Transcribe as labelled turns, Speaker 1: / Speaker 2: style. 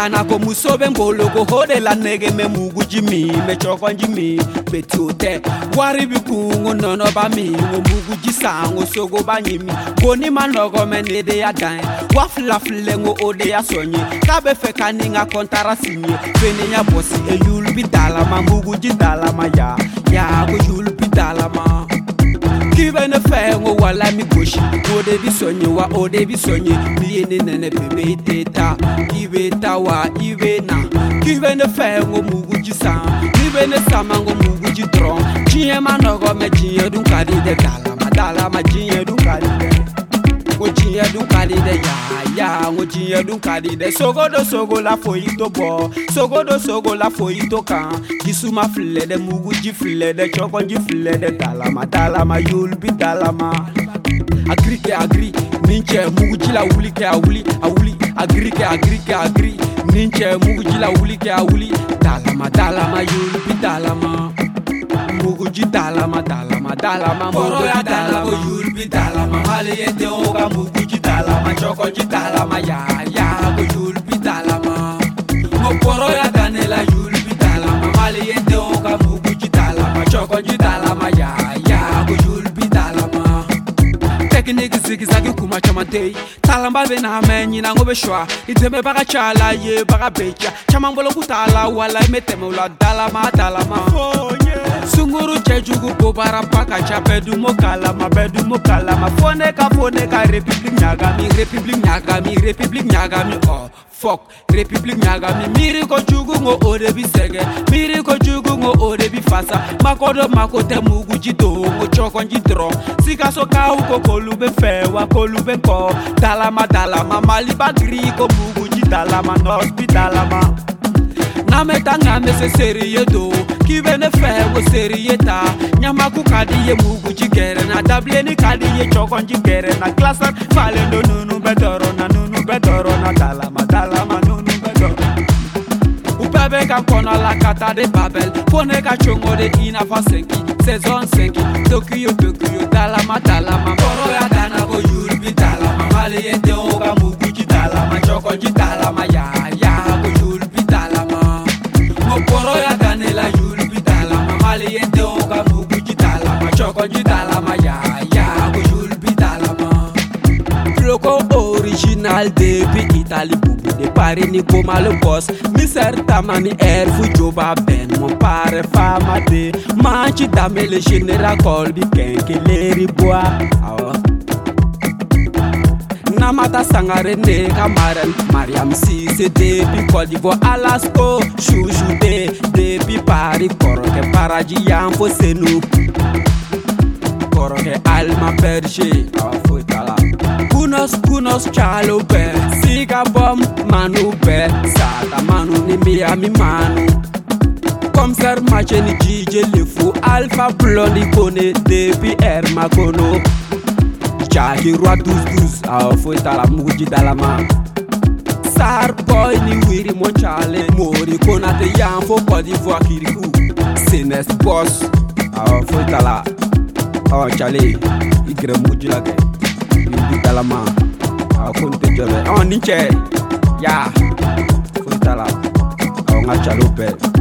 Speaker 1: dana ko musobe mbolo ko hode la nege me mugu jimi me choko jimi betiote wari bikungo nono ba mi ngo mugu jisango sogo ba nyimi boni manogo me nede ya dan wafla flengo ode ya sonye kabe fe kaninga kontara sinye fenenya bosi e yul bidala ma mugu jidala ma ya ko yul bidala ma kibe ne fengo wala mi goshi ode bi sonye wa ode bi sonye biene nene bebe teta ibe tawa ibe na kibe ne fengo mugu jisan kibe ne samango mugu jidron chiye manogo me chiye dun kadi de dala ma chiye dun kadi de go chiye dun kadi de ya go chiye dun kadi de sogo la foito bo sogo la foito kan kisuma fle de mugu ji fle de choko ji fle de dala ma yul bi dala ma agri ninche mugu ji la wuli ke awuli agri ninche mugu ji la wuli ke awuli dala ma yul bi dala ma mugu ji dala ma mugu ji dala ma yul bi dala ma hale yete oga mugu ji dala ma choko ji dala ma ya go yul bi dala ma mo poro ya danela yul bi dala ma hale yete oga mugu ji dala ma choko ji dala ma ya go yul bi dala ma tekniki zigizagi kuma chamate talamba bena menyi na ngobe shwa iteme baka chala ye baka becha chamambolo kutala wala meteme ula dala ma sunguru chejugu bobara paka cha bedu mokala ma fone ka republic nyagami oh fuck republic nyagami miri ko jugu ngo ode bi sege miri ko jugu ngo ode bi fasa makodo makote mugu jido ngo choko njidro sika so ka uko kolube fewa kolube ko dala ma mali bagri ko mugu jidala ma no hospital ma na metanga me se seriye do kibe ne fewo seriye ta nyama ku kadi ye mugu jigere na dable ni kadi ye choko njigere na klasa fale no nunu bedoro na dala ma nunu bedoro upebe ka kono la kata de babel pone ka chongo de ina fa senki saison 5 Tokyo dala ma boro ya dana go yurbi dala ma mali yente oga mugu jidala ma choko jidala ma ya go yurbi dala ma mo boro ya danela yurbi dala ma mali yente oga mugu jidala ma choko jidala ma ya go yurbi dala ma Loco original depuis Italie bubu de Paris ni comme le boss mi certa mani air fu joba ben mon pare fama de manchi dame le général colbi kenke leri bois namata sangare ne kamaren Mariam Cissé depuis Côte d'Ivoire Alasko chouchou depuis Paris koroke paraji yam fo senu koroke alma berger fotala kunos chalo be siga bom manu be sata manu ni miami manu comme ser macheni jije le fou alpha blondi kone depuis air makono Jackie roi 12 fotala muji dalama sar boy ni wiri mon chale mori konate yam fo Côte d'Ivoire kirikou senes boss fotala chale igre muji la ge dalama konte jobe on ninche ya fotala ngacha lope